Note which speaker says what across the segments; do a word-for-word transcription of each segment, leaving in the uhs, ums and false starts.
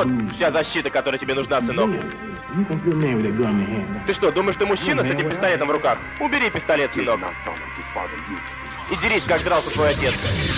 Speaker 1: Вот вся защита, которая тебе нужна, сынок. Ты что, думаешь, ты мужчина с этим пистолетом в руках? Убери пистолет, сынок. И дерись, как дрался твой отец.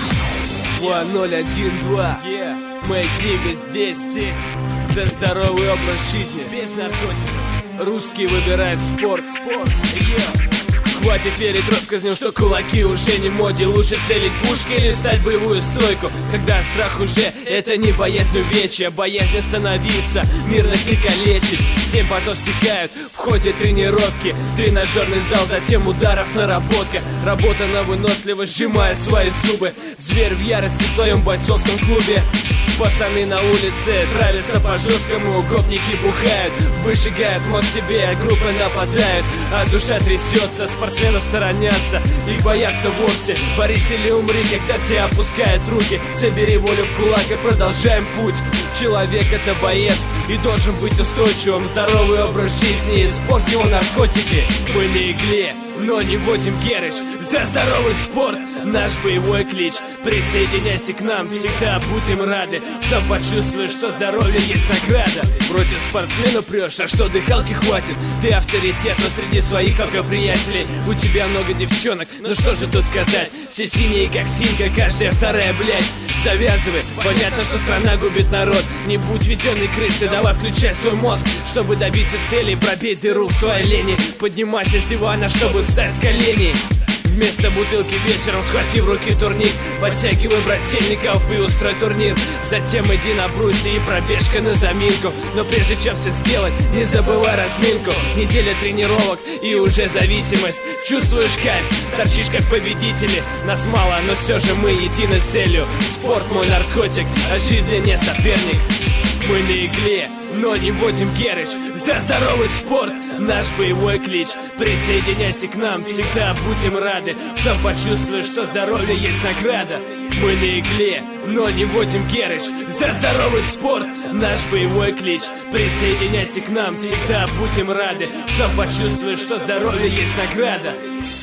Speaker 2: два ноль один два. Моя книга здесь, здесь. За здоровый образ жизни, без наркотиков. Русский выбирает спорт, спорт. Yeah. Хватит верить россказням, что кулаки уже не моде. Лучше целить пушкой или стать боевую стойку, когда страх уже это не боязнь увечья, боязнь остановиться, мирных не калечить. Семь потов стекают в ходе тренировки, тренажерный зал, затем ударов наработка. Работа на выносливость, сжимая свои зубы. Зверь в ярости в своем бойцовском клубе. Пацаны на улице травятся по-жесткому, гопники бухают, выжигают мозг себе, группы нападают, а душа трясется, спортсмены сторонятся, их боятся вовсе. Борись или умри, когда все опускают руки. Собери волю в кулак и продолжаем путь. Человек это боец и должен быть устойчивым. Здоровый образ жизни, спорт его наркотики. Мы на игле, но не вводим герыч. За здоровый спорт наш боевой клич. Присоединяйся к нам, всегда будем рады. Сам почувствуешь, что здоровье есть награда. Против спортсмена прешь, а что дыхалки хватит? Ты авторитет, но среди своих приятелей у тебя много девчонок. Ну что же тут сказать? Все синие как синька, каждая вторая, блядь. Завязывай, понятно, что страна губит народ. Не будь веденной крысой, давай включай свой мозг, чтобы добиться цели, пробей дыру в своей лени. Поднимайся с дивана, чтобы встать с коленей. Вместо бутылки вечером схвати в руки турник, подтягивай брательников и устрой турнир. Затем иди на брусья и пробежка на заминку. Но прежде чем все сделать, не забывай разминку. Неделя тренировок и уже зависимость. Чувствуешь кайф, торчишь как победители. Нас мало, но все же мы едины целью. Спорт мой наркотик, а жизнь для не соперник. Мы на игле, но не вводим герыч. За здоровый спорт наш боевой клич. Присоединяйся к нам, всегда будем рады. Сам почувствуешь, что здоровье есть награда. Мы на игле, но не вводим герыч. За здоровый спорт наш боевой клич. Присоединяйся к нам, всегда будем рады. Сам почувствуешь, что здоровье есть награда.